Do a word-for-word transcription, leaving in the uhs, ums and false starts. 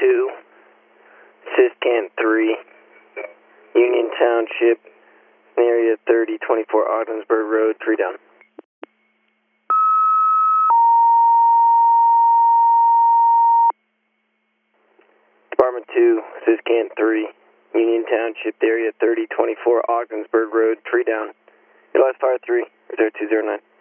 two, Syscant three, Union Township, area thirty twenty-four Ogdensburg Road, tree down. Department two, Syscant three, Union Township, area thirty twenty-four Ogdensburg Road, tree down. Your last fire three, zero two zero nine.